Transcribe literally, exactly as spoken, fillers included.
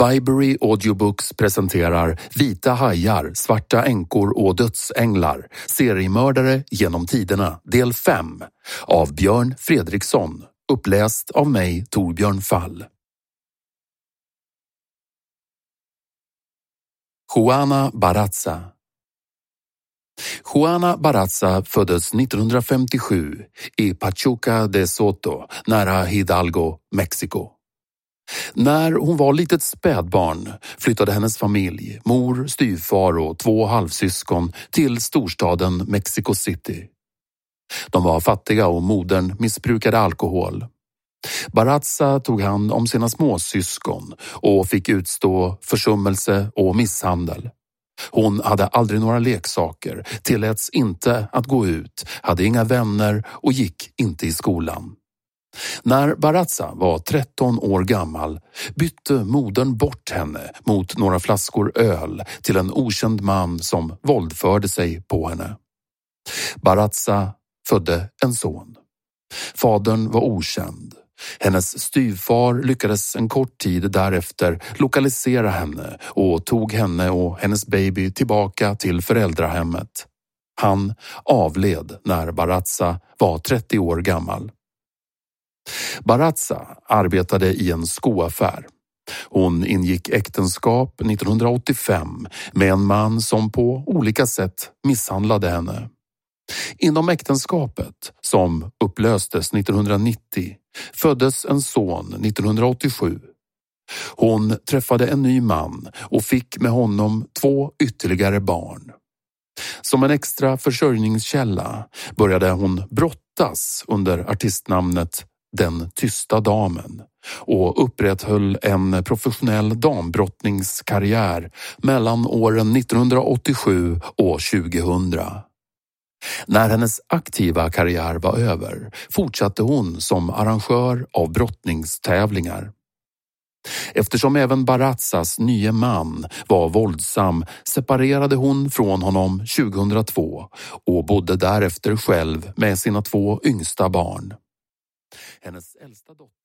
Viberry Audiobooks presenterar Vita hajar, svarta änkor och dödsänglar. Seriemördare genom tiderna, del fem. Av Björn Fredriksson. Uppläst av mig, Torbjörn Fall. Juana Barraza. Juana Barraza föddes nittonhundrafemtiosju i Pachuca de Soto, nära Hidalgo, Mexiko. När hon var litet spädbarn flyttade hennes familj, mor, styvfar och två halvsyskon till storstaden Mexico City. De var fattiga och modern missbrukade alkohol. Barraza tog hand om sina småsyskon och fick utstå försummelse och misshandel. Hon hade aldrig några leksaker, tilläts inte att gå ut, hade inga vänner och gick inte i skolan. När Barraza var tretton år gammal bytte modern bort henne mot några flaskor öl till en okänd man som våldförde sig på henne. Barraza födde en son. Fadern var okänd. Hennes styvfar lyckades en kort tid därefter lokalisera henne och tog henne och hennes baby tillbaka till föräldrahemmet. Han avled när Barraza var trettio år gammal. Barraza arbetade i en skoaffär. Hon ingick äktenskap nittonhundraåttiofem med en man som på olika sätt misshandlade henne. Inom äktenskapet, som upplöstes nittonhundranittio, föddes en son nittonhundraåttiosju. Hon träffade en ny man och fick med honom två ytterligare barn. Som en extra försörjningskälla började hon brottas under artistnamnet Den tysta damen och upprätthöll en professionell dambrottningskarriär mellan åren nittonhundraåttiosju och tjugohundra. När hennes aktiva karriär var över fortsatte hon som arrangör av brottningstävlingar. Eftersom även Barrazas nye man var våldsam separerade hon från honom tjugohundratvå och bodde därefter själv med sina två yngsta barn. Hennes äldsta dotter